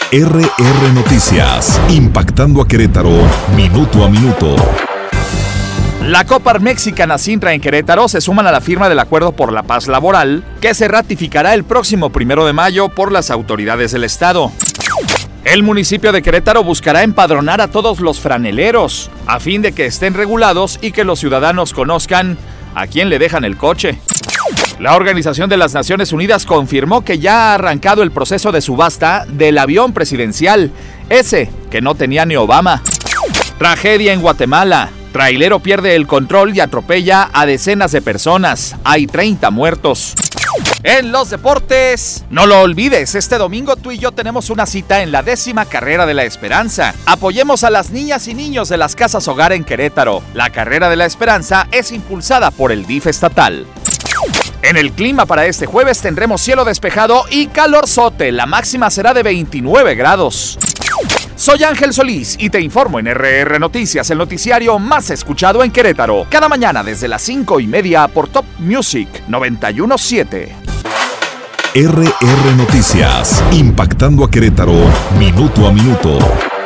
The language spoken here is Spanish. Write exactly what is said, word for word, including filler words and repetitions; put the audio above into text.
R R Noticias, impactando a Querétaro, minuto a minuto. La Copar Mexicana Sintra en Querétaro se suman a la firma del Acuerdo por la Paz Laboral, que se ratificará el próximo primero de mayo por las autoridades del estado. El municipio de Querétaro buscará empadronar a todos los franeleros, a fin de que estén regulados y que los ciudadanos conozcan a quién le dejan el coche. La Organización de las Naciones Unidas confirmó que ya ha arrancado el proceso de subasta del avión presidencial, ese que no tenía ni Obama. Tragedia en Guatemala. Trailero pierde el control y atropella a decenas de personas. Hay treinta muertos. En los deportes, no lo olvides, este domingo tú y yo tenemos una cita en la décima carrera de la Esperanza. Apoyemos a las niñas y niños de las casas hogar en Querétaro. La carrera de la Esperanza es impulsada por el D I F estatal. En el clima para este jueves tendremos cielo despejado y calorzote. La máxima será de veintinueve grados. Soy Ángel Solís y te informo en R R Noticias, el noticiario más escuchado en Querétaro. Cada mañana desde las cinco y media por Top Music noventa y uno punto siete. R R Noticias, impactando a Querétaro, minuto a minuto.